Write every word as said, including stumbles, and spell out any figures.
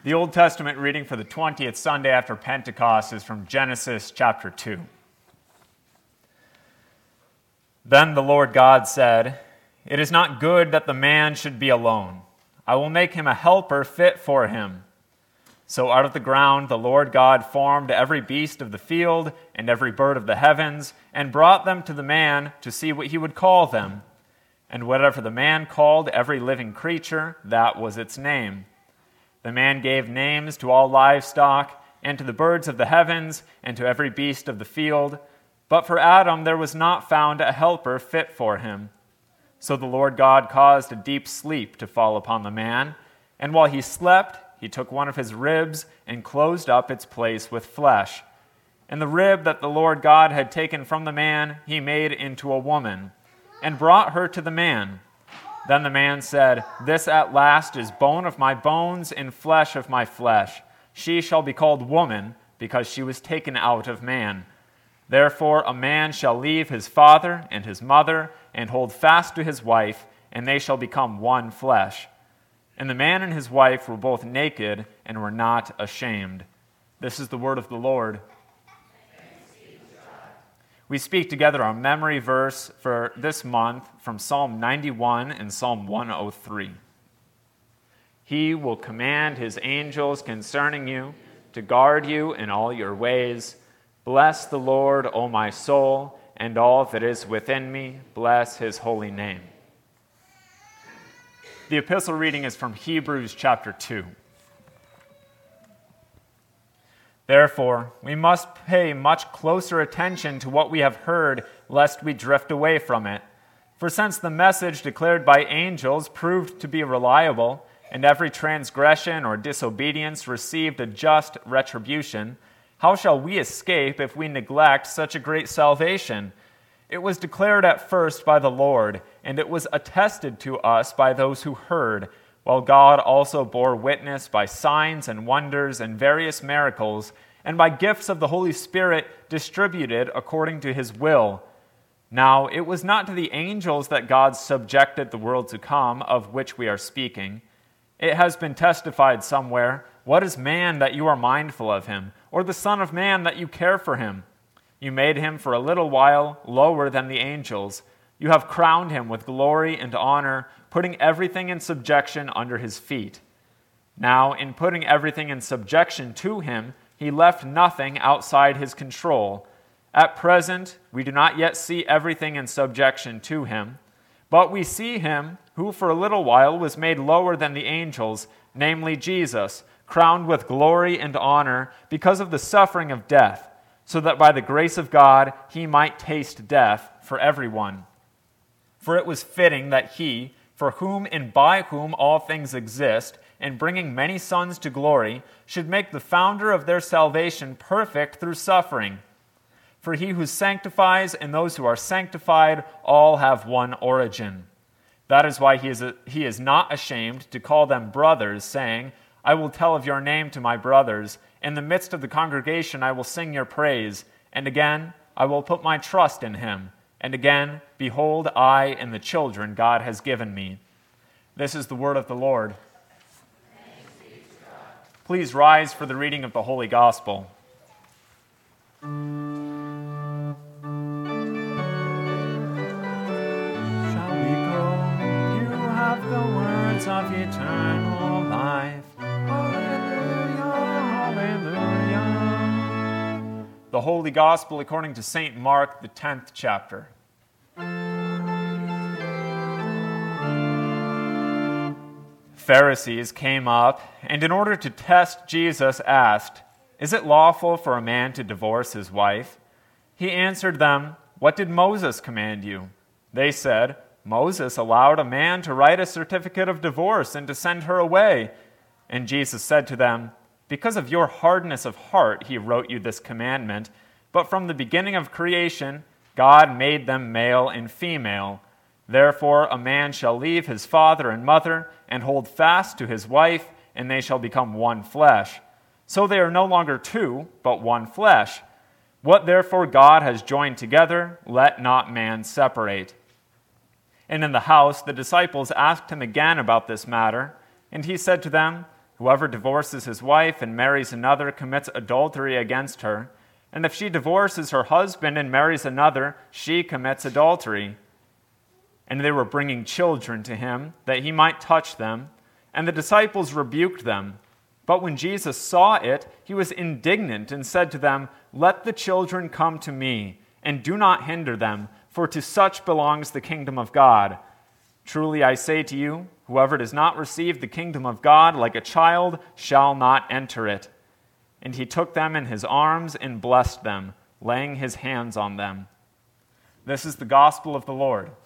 The Old Testament reading for the twentieth Sunday after Pentecost is from Genesis chapter two. Then the Lord God said, "It is not good that the man should be alone. I will make him a helper fit for him." So out of the ground the Lord God formed every beast of the field and every bird of the heavens, and brought them to the man to see what he would call them. And whatever the man called every living creature, that was its name. The man gave names to all livestock, and to the birds of the heavens, and to every beast of the field. But for Adam there was not found a helper fit for him. So the Lord God caused a deep sleep to fall upon the man, and while he slept, he took one of his ribs and closed up its place with flesh. And the rib that the Lord God had taken from the man he made into a woman, and brought her to the man. Then the man said, "This at last is bone of my bones and flesh of my flesh. She shall be called woman, because she was taken out of man. Therefore a man shall leave his father and his mother, and hold fast to his wife, and they shall become one flesh." And the man and his wife were both naked and were not ashamed. This is the word of the Lord. We speak together our memory verse for this month from Psalm ninety-one and Psalm one oh three. He will command his angels concerning you to guard you in all your ways. Bless the Lord, O my soul, and all that is within me. Bless his holy name. The epistle reading is from Hebrews chapter two. Therefore, we must pay much closer attention to what we have heard, lest we drift away from it. For since the message declared by angels proved to be reliable, and every transgression or disobedience received a just retribution, how shall we escape if we neglect such a great salvation? It was declared at first by the Lord, and it was attested to us by those who heard, while God also bore witness by signs and wonders and various miracles, and by gifts of the Holy Spirit distributed according to his will. Now it was not to the angels that God subjected the world to come, of which we are speaking. It has been testified somewhere, "What is man that you are mindful of him, or the Son of Man that you care for him? You made him for a little while lower than the angels. You have crowned him with glory and honor, putting everything in subjection under his feet." Now, in putting everything in subjection to him, he left nothing outside his control. At present, we do not yet see everything in subjection to him, but we see him who for a little while was made lower than the angels, namely Jesus, crowned with glory and honor because of the suffering of death, so that by the grace of God he might taste death for everyone. For it was fitting that he, for whom and by whom all things exist, in bringing many sons to glory, should make the founder of their salvation perfect through suffering. For he who sanctifies and those who are sanctified all have one origin. That is why he is, a, he is not ashamed to call them brothers, saying, "I will tell of your name to my brothers. In the midst of the congregation I will sing your praise. And again, I will put my trust in him. And again, behold, I and the children God has given me." This is the word of the Lord. Please rise for the reading of the Holy Gospel. Shall we go? You have the words of eternal life. Hallelujah, hallelujah. The Holy Gospel according to Saint Mark, the tenth chapter. Pharisees came up, and in order to test Jesus asked, "Is it lawful for a man to divorce his wife?" He answered them, "What did Moses command you?" They said, "Moses allowed a man to write a certificate of divorce and to send her away." And Jesus said to them, "Because of your hardness of heart he wrote you this commandment, but from the beginning of creation God made them male and female. Therefore a man shall leave his father and mother and hold fast to his wife, and they shall become one flesh. So they are no longer two, but one flesh. What therefore God has joined together, let not man separate." And in the house the disciples asked him again about this matter, and he said to them, Whoever divorces his wife and marries another commits adultery against her. And if she divorces her husband and marries another, she commits adultery." And they were bringing children to him, that he might touch them. And the disciples rebuked them. But when Jesus saw it, he was indignant and said to them, "Let the children come to me, and do not hinder them, for to such belongs the kingdom of God. Truly I say to you, whoever does not receive the kingdom of God like a child shall not enter it." And he took them in his arms and blessed them, laying his hands on them. This is the gospel of the Lord.